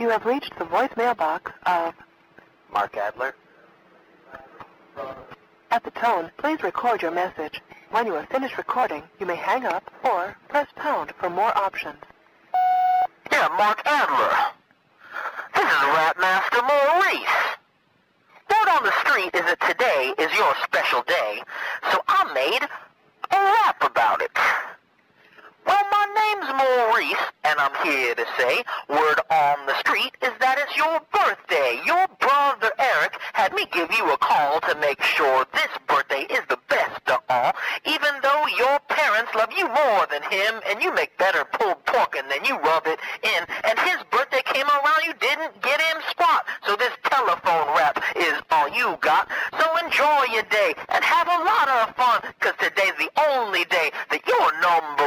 You have reached the voicemail box of Mark Adler. At the tone, please record your message. When you have finished recording, you may hang up or press pound for more options. Yeah, Mark Adler. This is Rapmaster Maurice. Word on the street is that today is your special day, so I made a rap about it. Well, my name's Maurice, and I'm here to say, word on the street is that it's your birthday. Your brother Eric had me give you a call to make sure this birthday is the best of all, even though your parents love you more than him, and you make better pulled pork and then you rub it in, and his birthday came around, you didn't get him squat, so this telephone rap is all you got. So enjoy your day and have a lot of fun, 'cause today's the only day that you're number